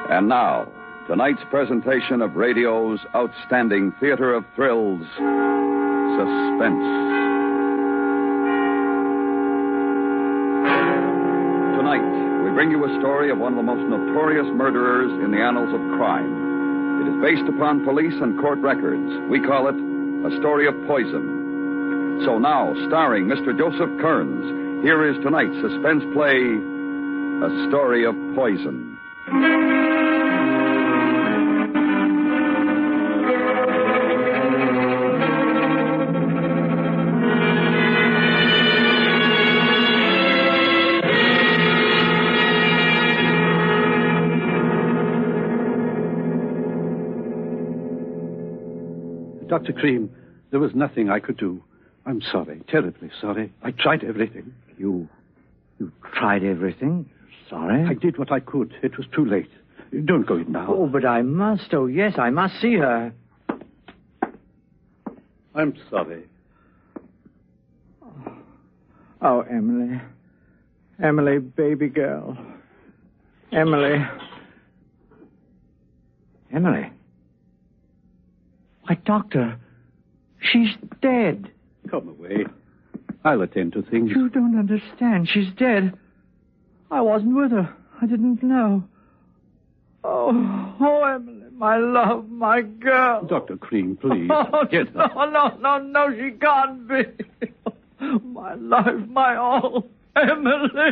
And now, tonight's presentation of radio's outstanding theater of thrills, Suspense. Tonight, we bring you a story of one of the most notorious murderers in the annals of crime. It is based upon police and court records. We call it A Story of Poison. So now, starring Mr. Joseph Kearns, here is tonight's suspense play, A Story of Poison. Dr. Cream, there was nothing I could do. I'm sorry, terribly sorry. I tried everything. You tried everything? Sorry? I did what I could. It was too late. Don't go in now. Oh, but I must. Oh, yes, I must see her. I'm sorry. Oh, Emily. Emily, baby girl. Emily. Emily. Why, Doctor, she's dead. Come away. I'll attend to things. You don't understand. She's dead. I wasn't with her. I didn't know. Oh, Emily, my love, my girl. Dr. Cream, please. Oh, Get her. No, she can't be. My life, my all. Emily.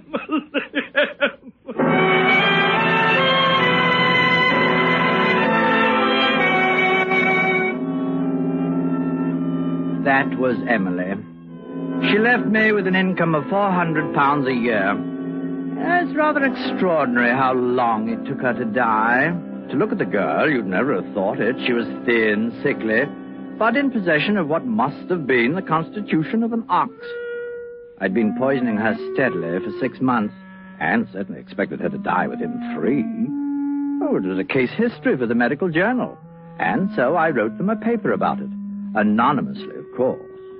That was Emily. She left me with an income of £400 a year. It's rather extraordinary how long it took her to die. To look at the girl, you'd never have thought it. She was thin, sickly, but in possession of what must have been the constitution of an ox. I'd been poisoning her steadily for 6 months, and certainly expected her to die within 3. Oh, it was a case history for the medical journal. And so I wrote them a paper about it. Anonymously, of course.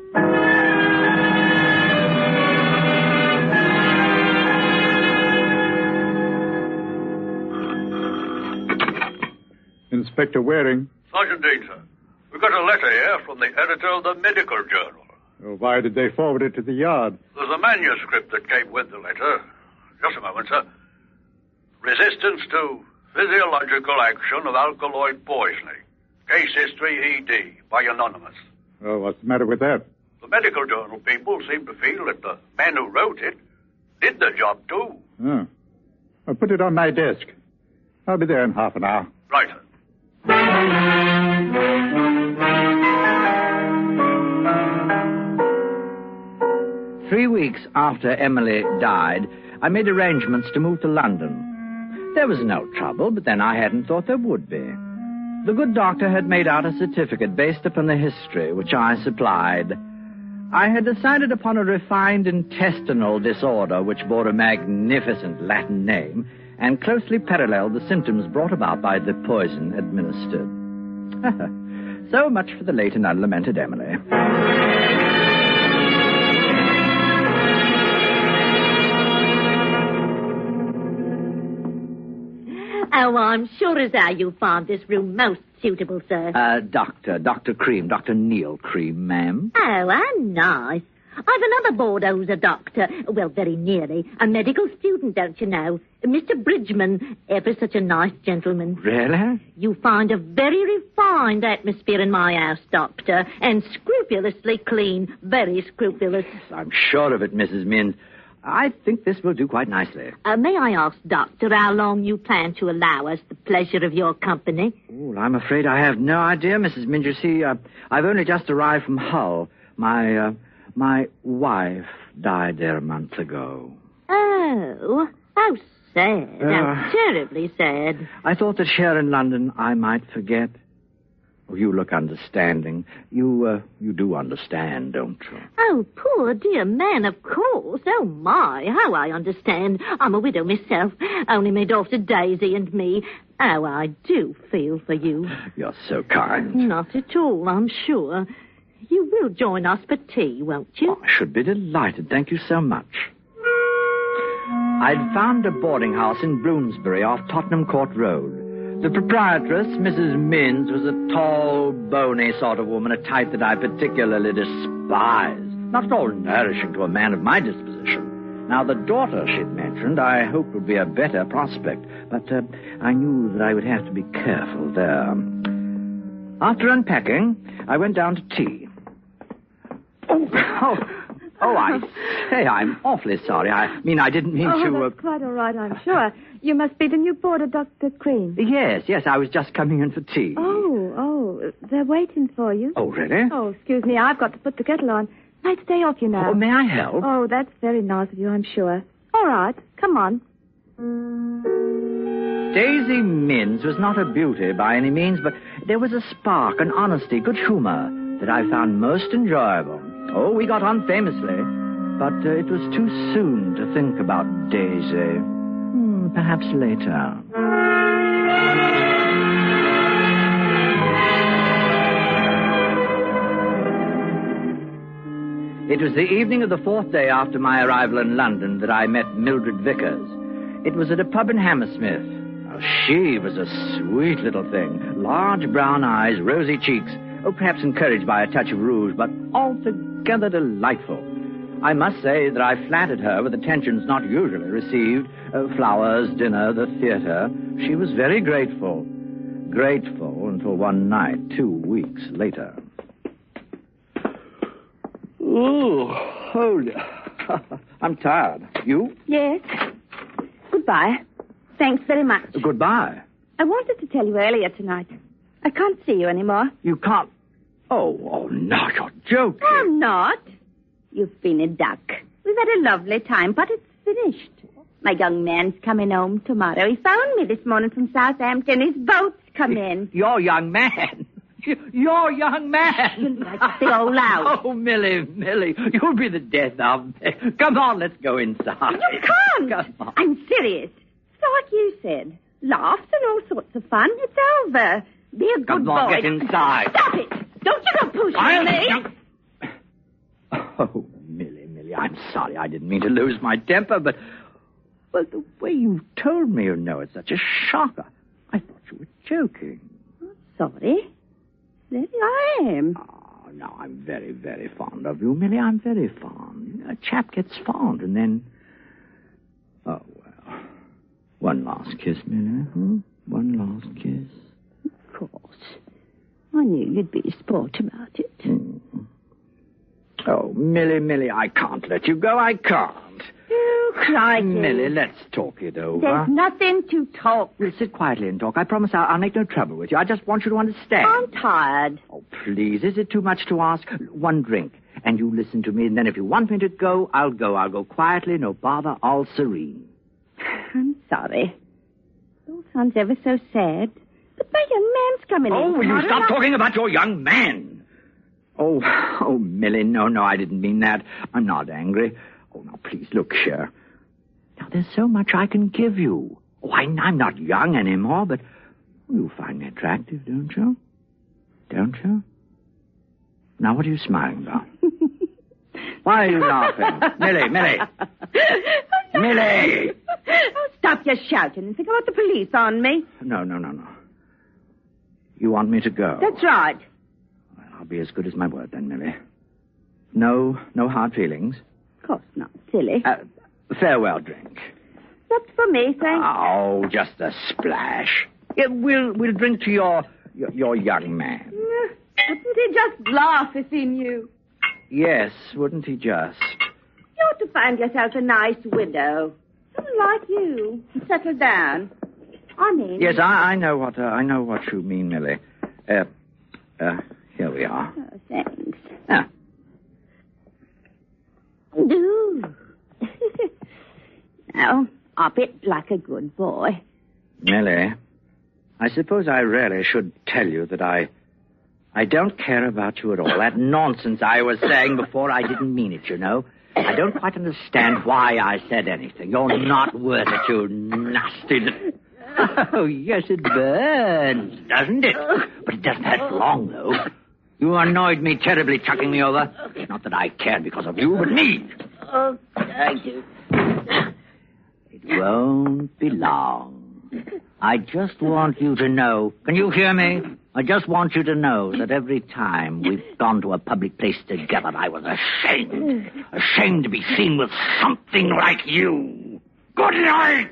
Inspector Waring. Sergeant Dean, sir. We've got a letter here from the editor of the Medical Journal. Oh, why did they forward it to the yard? There's a manuscript that came with the letter. Just a moment, sir. Resistance to physiological action of alkaloid poisoning. Case history ED by Anonymous. Oh, what's the matter with that? The Medical Journal people seem to feel that the man who wrote it did the job, too. Oh. I'll put it on my desk. I'll be there in half an hour. Right, sir. 3 weeks after Emily died, I made arrangements to move to London. There was no trouble, but then I hadn't thought there would be. The good doctor had made out a certificate based upon the history, which I supplied. I had decided upon a refined intestinal disorder which bore a magnificent Latin name and closely paralleled the symptoms brought about by the poison administered. So much for the late and unlamented Emily. Oh, I'm sure as how you found this room most suitable, sir. Dr. Cream, Dr. Neil Cream, ma'am. Oh, how nice. I've another boarder who's a doctor. Well, very nearly. A medical student, don't you know? Mr. Bridgman, ever such a nice gentleman. Really? You find a very refined atmosphere in my house, Doctor, and scrupulously clean, very scrupulous. I'm sure of it, Mrs. Minns. I think this will do quite nicely. May I ask, Doctor, how long you plan to allow us the pleasure of your company? Oh, I'm afraid I have no idea, Mrs. Minns. You see, I've only just arrived from Hull. My wife died there a month ago. Oh, how sad. How terribly sad. I thought that here in London I might forget. Oh, you look understanding. You do understand, don't you? Oh, poor dear man, of course. Oh, my, how I understand. I'm a widow myself. Only my daughter Daisy and me. Oh, I do feel for you. You're so kind. Not at all, I'm sure. You will join us for tea, won't you? Oh, I should be delighted. Thank you so much. I'd found a boarding house in Bloomsbury off Tottenham Court Road. The proprietress, Mrs. Minns, was a tall, bony sort of woman, a type that I particularly despise. Not at all nourishing to a man of my disposition. Now, the daughter she'd mentioned I hoped would be a better prospect, but I knew that I would have to be careful there. After unpacking, I went down to tea. Oh, I say, I'm awfully sorry. I didn't mean to... that's quite all right, I'm sure. You must be the new boarder, Dr. Cream. Yes, I was just coming in for tea. Oh, they're waiting for you. Oh, really? Oh, excuse me, I've got to put the kettle on. Might stay off you now. Oh, may I help? Oh, that's very nice of you, I'm sure. All right, come on. Daisy Minns was not a beauty by any means, but there was a spark, an honesty, good humor that I found most enjoyable. Oh, we got on famously, but it was too soon to think about Daisy. Perhaps later. It was the evening of the 4th day after my arrival in London that I met Mildred Vickers. It was at a pub in Hammersmith. She was a sweet little thing. Large brown eyes, rosy cheeks. Perhaps encouraged by a touch of rouge, but altogether delightful. I must say that I flattered her with attentions not usually received. Flowers, dinner, the theater. She was very grateful. Grateful until one night, 2 weeks later. I'm tired. You? Yes. Goodbye. Thanks very much. Goodbye. I wanted to tell you earlier tonight. I can't see you anymore. You can't... Oh, no, you're joking. I'm not. You've been a duck. We've had a lovely time, but it's finished. My young man's coming home tomorrow. He phoned me this morning from Southampton. His boat's come in. Your young man? Your young man? You like to say all loud. Oh, Millie, you'll be the death of me. Come on, let's go inside. You can't. Come on. I'm serious. It's like you said. Laughs and all sorts of fun. It's over. Be a good Come on, boy. get inside. Stop it. Don't you go pushing me. Oh, Millie, I'm sorry. I didn't mean to lose my temper, but the way you told me, it's such a shocker. I thought you were joking. Sorry. Really, I am. Oh, no, I'm very, very fond of you, Millie. I'm very fond. A chap gets fond, and then... Oh, well. One last kiss, Millie. One last kiss. Of course. I knew you'd be a sport about it. Oh, Millie, I can't let you go. I can't. Oh, crikey. Millie, let's talk it over. There's nothing to talk. We'll sit quietly and talk. I promise I'll make no trouble with you. I just want you to understand. I'm tired. Oh, please, is it too much to ask? One drink, and you listen to me, and then if you want me to go, I'll go. I'll go quietly, no bother, all serene. I'm sorry. It all sounds ever so sad. But my young man's coming in. Oh, will you stop talking about your young man? Oh, Millie, no, I didn't mean that. I'm not angry. Oh, now, please, look here. Now, there's so much I can give you. Oh, I'm not young anymore, but you find me attractive, don't you? Don't you? Now, what are you smiling about? Why are you laughing? Millie! Millie! Oh, stop your shouting and think about the police on me. No. You want me to go? That's right. Well, I'll be as good as my word then, Millie. No hard feelings. Of course not, silly. Farewell drink. Not for me, thanks. Oh, just a splash. Yeah, we'll drink to your young man. Wouldn't he just laugh if he knew? Yes, wouldn't he just? You ought to find yourself a nice widow. Someone like you. And settle down. I mean... Yes, I know what you mean, Millie. Here we are. Oh, thanks. Ah. Do. Now, up it like a good boy. Millie, I suppose I really should tell you that I don't care about you at all. That nonsense I was saying before, I didn't mean it, I don't quite understand why I said anything. You're not worth it, you nasty little... Oh, yes, it burns, doesn't it? But it doesn't hurt for long, though. You annoyed me terribly, chucking me over. Not that I cared because of you, but me. Oh, thank you. It won't be long. I just want you to know... Can you hear me? I just want you to know that every time we've gone to a public place together, I was ashamed. Ashamed to be seen with something like you. Good night!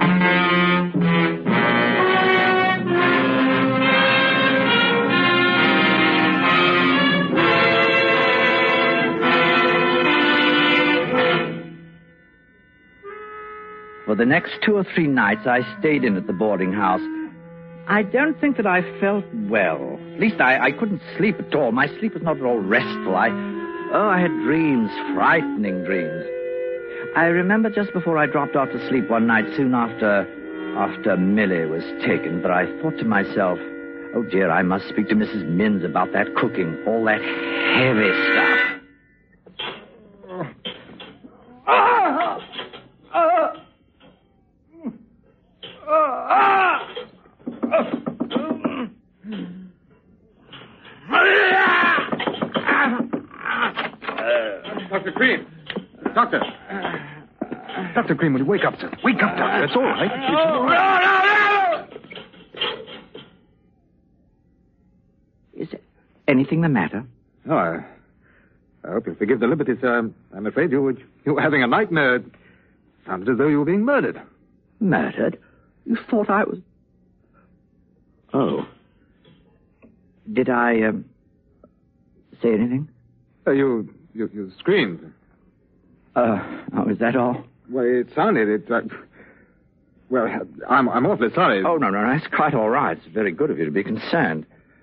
For the next 2 or 3 nights, I stayed in at the boarding house. I don't think that I felt well. At least I couldn't sleep at all. My sleep was not at all restful. I had dreams, frightening dreams. I remember just before I dropped off to sleep one night, soon after Millie was taken, that I thought to myself, oh dear, I must speak to Mrs. Minns about that cooking, all that heavy stuff. Dr. Green! Doctor! Dr. Green, will you wake up, sir? Wake up, Doctor. It's all right. No! Is anything the matter? Oh, I hope you'll forgive the liberty, sir. I'm afraid you were having a nightmare. It sounded as though you were being murdered. Murdered? You thought I was... Oh. Did I, say anything? You screamed. Oh, is that all? Well, it sounded... Well, I'm awfully sorry. Oh, no, that's quite all right. It's very good of you to be concerned.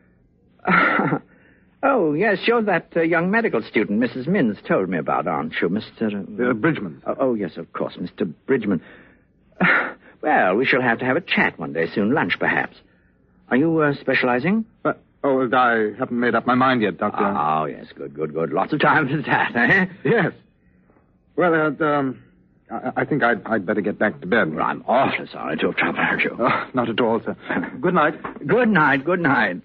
Oh, yes, you're that young medical student Mrs. Minns told me about, aren't you, Mr... Bridgman. Oh, yes, of course, Mr. Bridgman. Well, we shall have to have a chat one day soon, lunch perhaps. Are you specializing? I haven't made up my mind yet, Doctor. Oh, yes, good. Lots of time for that, eh? Yes. Well, I think I'd better get back to bed. Well, I'm awfully sorry to have troubled you. Oh, not at all, sir. Good night. Good night.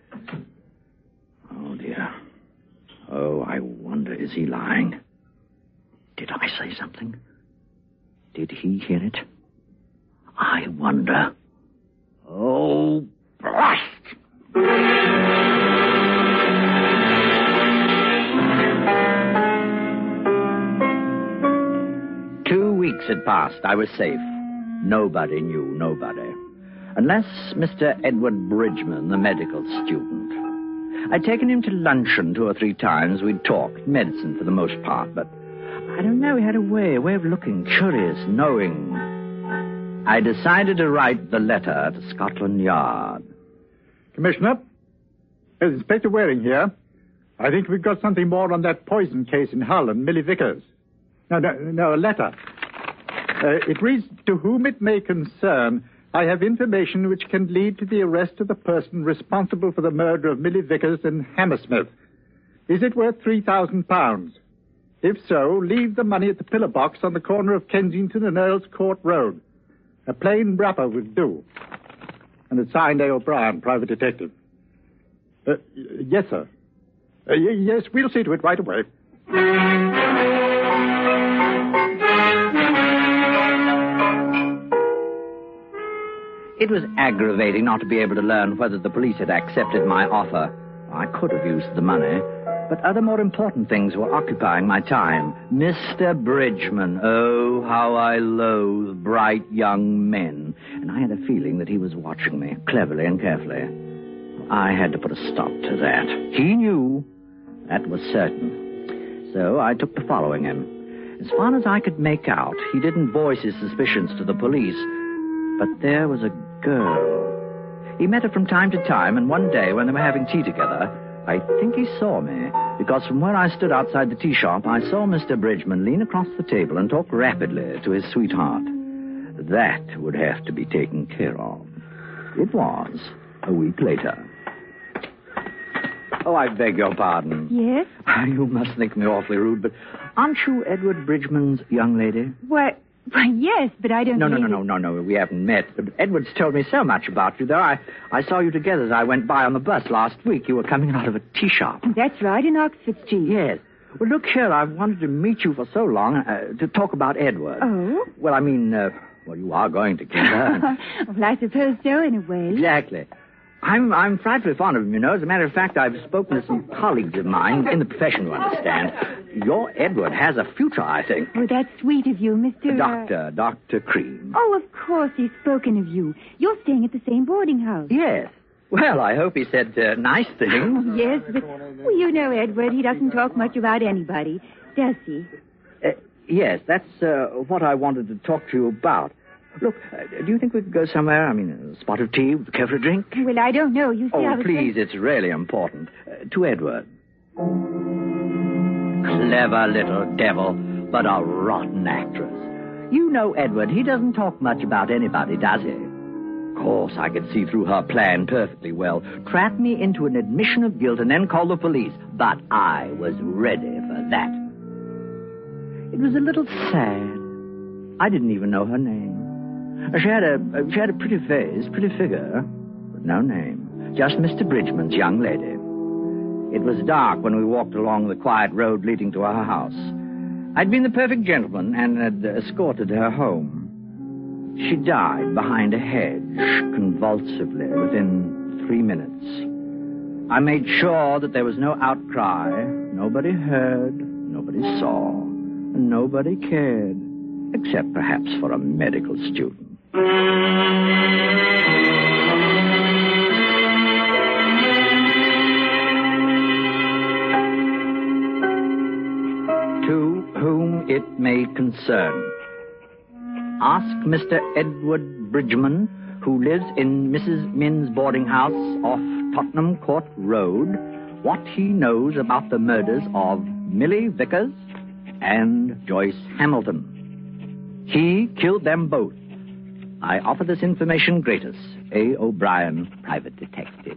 Oh, dear. Oh, I wonder, is he lying? Did I say something? Did he hear it? I wonder. Oh, blast! 2 weeks had passed. I was safe. Nobody knew, nobody. Unless Mr. Edward Bridgman, the medical student. I'd taken him to luncheon 2 or 3 times. We'd talked, medicine for the most part, but I don't know, he had a way of looking curious, knowing. I decided to write the letter to Scotland Yard. Commissioner, there's Inspector Waring here. I think we've got something more on that poison case in Hull and Millie Vickers. No, a letter. It reads, to whom it may concern, I have information which can lead to the arrest of the person responsible for the murder of Millie Vickers and Hammersmith. Is it worth £3,000? If so, leave the money at the pillar box on the corner of Kensington and Earl's Court Road. A plain wrapper would do. And it's signed A. O'Brien, private detective. Yes, sir. Yes, we'll see to it right away. It was aggravating not to be able to learn whether the police had accepted my offer. I could have used the money, but other more important things were occupying my time. Mr. Bridgman, oh, how I loathe bright young men. And I had a feeling that he was watching me, cleverly and carefully. I had to put a stop to that. He knew. That was certain. So I took to following him. As far as I could make out, he didn't voice his suspicions to the police. But there was a girl. He met her from time to time, and one day when they were having tea together, I think he saw me, because from where I stood outside the tea shop, I saw Mr. Bridgman lean across the table and talk rapidly to his sweetheart. That would have to be taken care of. It was, a week later. Oh, I beg your pardon. Yes? You must think me awfully rude, but aren't you Edward Bridgman's young lady? Why, yes, but I don't... No, we haven't met. Edward's told me so much about you, though. I saw you together as I went by on the bus last week. You were coming out of a tea shop. That's right, in Oxford Street. Yes. Well, look here, I've wanted to meet you for so long to talk about Edward. Oh? Well, I mean, Well, you are going to kill her. Well, I suppose so, in a way. Exactly. I'm frightfully fond of him, you know. As a matter of fact, I've spoken to some colleagues of mine in the profession, you understand. Your Edward has a future, I think. Oh, that's sweet of you, Mr. Dr. Cream. Oh, of course he's spoken of you. You're staying at the same boarding house. Yes. Well, I hope he said nice things. Oh, yes, but, well, you know, Edward, he doesn't talk much about anybody, does he? Yes, that's what I wanted to talk to you about. Look, do you think we could go somewhere? I mean, a spot of tea, care for a drink? Well, I don't know. You see, Oh, please, it's really important. To Edward. Clever little devil, but a rotten actress. You know Edward, he doesn't talk much about anybody, does he? Of course, I could see through her plan perfectly well. Trap me into an admission of guilt and then call the police. But I was ready for that. It was a little sad. I didn't even know her name. She had a pretty face, pretty figure, but no name. Just Mr. Bridgman's young lady. It was dark when we walked along the quiet road leading to her house. I'd been the perfect gentleman and had escorted her home. She died behind a hedge, convulsively, within 3 minutes. I made sure that there was no outcry. Nobody heard, nobody saw, and nobody cared, except perhaps for a medical student. To whom it may concern. Ask Mr. Edward Bridgman, who lives in Mrs. Minns' boarding house off Tottenham Court Road, what he knows about the murders of Millie Vickers and Joyce Hamilton. He killed them both. I offer this information gratis. A. O'Brien, private detective.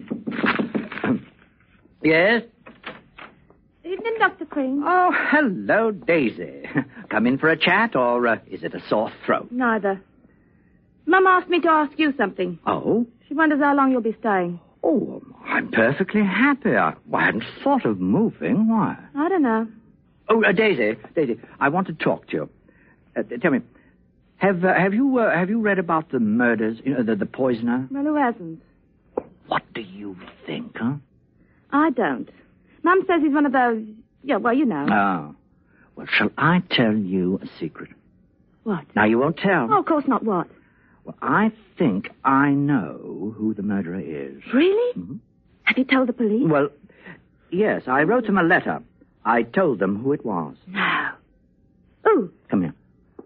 Yes? Evening, Dr. Cream. Oh, hello, Daisy. Come in for a chat, or is it a sore throat? Neither. Mum asked me to ask you something. Oh? She wonders how long you'll be staying. Oh, I'm perfectly happy. I hadn't thought of moving. Why? I don't know. Oh, Daisy, I want to talk to you. Tell me, have you read about the murders, the poisoner? Well, who hasn't? What do you think, huh? I don't. Mum says he's one of those... Yeah, well, you know. Oh. Well, shall I tell you a secret? What? Now, you won't tell. Oh, of course not. What? Well, I think I know who the murderer is. Really? Mm-hmm. Have you told the police? Well, yes, I wrote them a letter. I told them who it was. No. Ooh. Come here.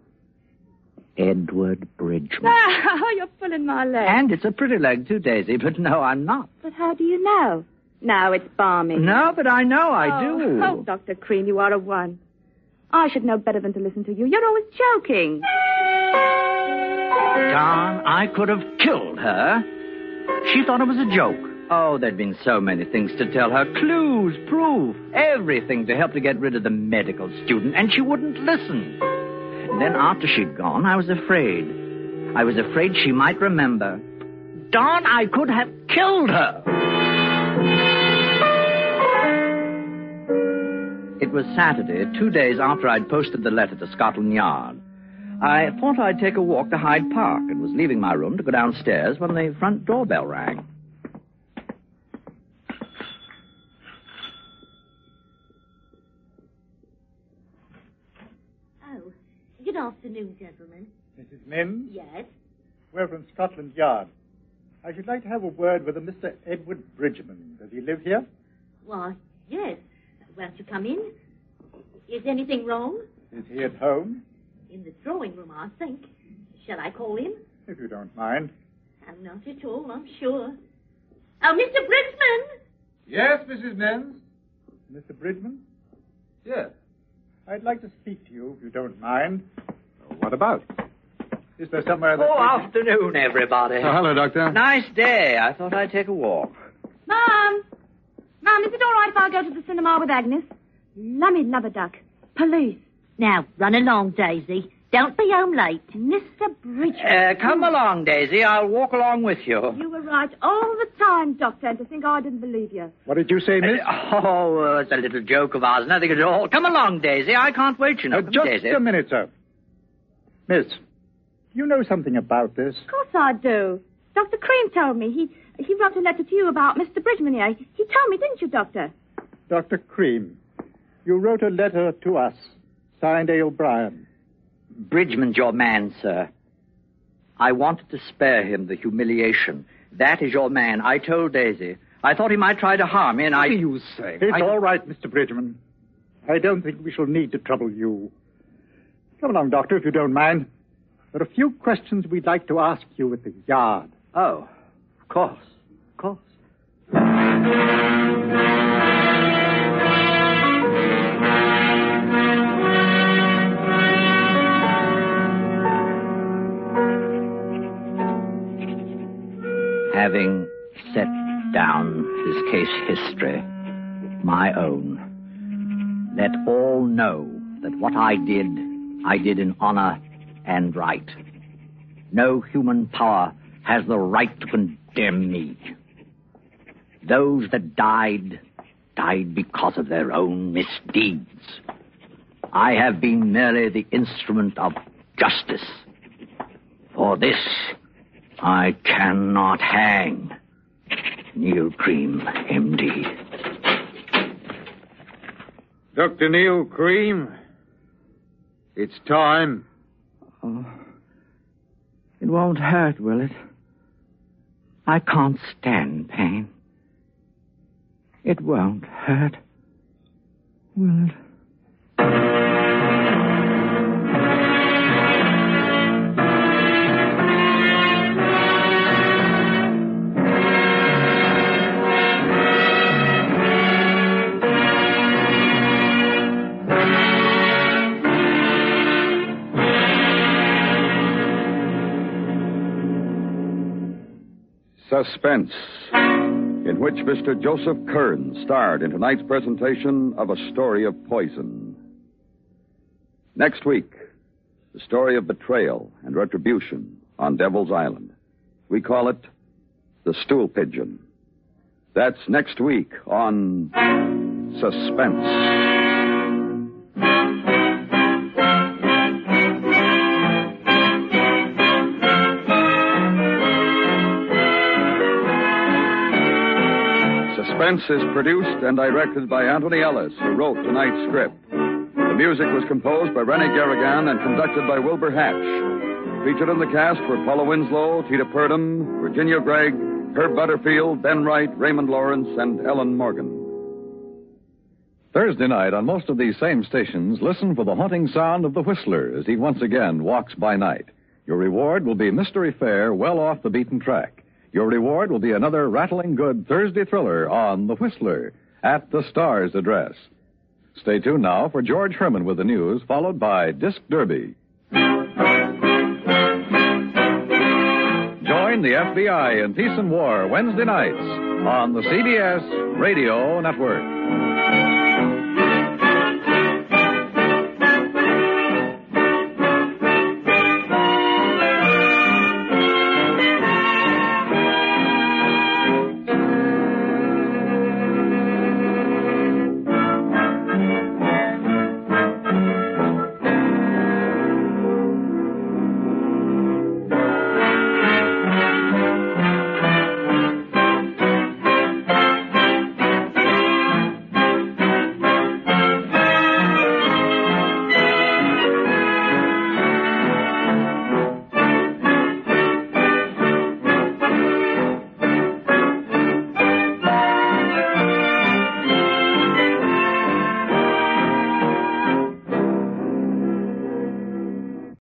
Edward Bridgman. Oh, you're pulling my leg. And it's a pretty leg, too, Daisy, but no, I'm not. But how do you know? No, it's balmy. No, but I know I do. Oh, Dr. Cream, you are a one. I should know better than to listen to you. You're always joking. Darn, I could have killed her. She thought it was a joke. Oh, there'd been so many things to tell her. Clues, proof, everything to help to get rid of the medical student, and she wouldn't listen. And then after she'd gone, I was afraid. I was afraid she might remember. Darn, I could have killed her. It was Saturday, 2 days after I'd posted the letter to Scotland Yard. I thought I'd take a walk to Hyde Park and was leaving my room to go downstairs when the front doorbell rang. Oh, good afternoon, gentlemen. Mrs. Minns? Yes? We're from Scotland Yard. I should like to have a word with a Mr. Edward Bridgman. Does he live here? Why, yes. Won't you come in? Is anything wrong? Is he at home? In the drawing room, I think. Shall I call him? If you don't mind. Oh, not at all, I'm sure. Oh, Mr. Bridgman! Yes, Mrs. Minns? Mr. Bridgman? Yes. I'd like to speak to you, if you don't mind. What about? Is there somewhere that... Oh, afternoon, everybody. Oh, hello, Doctor. Nice day. I thought I'd take a walk. Mum! Mum, is it all right if I go to the cinema with Agnes? Lummy lubber duck. Police. Now, run along, Daisy. Don't be home late. Mr. Bridgman. Come along, Daisy. I'll walk along with you. You were right all the time, Doctor, and to think I didn't believe you. What did you say, miss? It's a little joke of ours. Nothing at all. Come along, Daisy. I can't wait, you know. Come, Just Daisy. a minute, sir. Miss, you know something about this. Of course I do. Dr. Cream told me. He wrote a letter to you about Mr. Bridgman here. He told me, didn't you, Doctor? Dr. Cream, you wrote a letter to us, signed A. O'Brien. Bridgman's your man, sir. I wanted to spare him the humiliation. That is your man. I told Daisy. I thought he might try to harm me, and What do you say? It's all right, Mr. Bridgman. I don't think we shall need to trouble you. Come along, Doctor, if you don't mind. There are a few questions we'd like to ask you at the yard. Oh, of course. Of course. Having set down his case history, my own, let all know that what I did in honor and right. No human power has the right to condemn me. Those that died because of their own misdeeds. I have been merely the instrument of justice. For this, I cannot hang. Neil Cream, M.D. Dr. Neil Cream, it's time. Oh, it won't hurt, will it? I can't stand pain. It won't hurt, will it? Suspense, in which Mr. Joseph Kearns starred in tonight's presentation of A Story of Poison. Next week, the story of betrayal and retribution on Devil's Island. We call it The Stool Pigeon. That's next week on Suspense. Suspense is produced and directed by Anthony Ellis, who wrote tonight's script. The music was composed by Rennie Garrigan and conducted by Wilbur Hatch. Featured in the cast were Paula Winslow, Tita Purdom, Virginia Gregg, Herb Butterfield, Ben Wright, Raymond Lawrence, and Ellen Morgan. Thursday night on most of these same stations, listen for the haunting sound of the Whistler as he once again walks by night. Your reward will be mystery fare well off the beaten track. Your reward will be another rattling good Thursday thriller on The Whistler at the Star's address. Stay tuned now for George Herman with the news, followed by Disc Derby. Join the FBI in Peace and War Wednesday nights on the CBS Radio Network.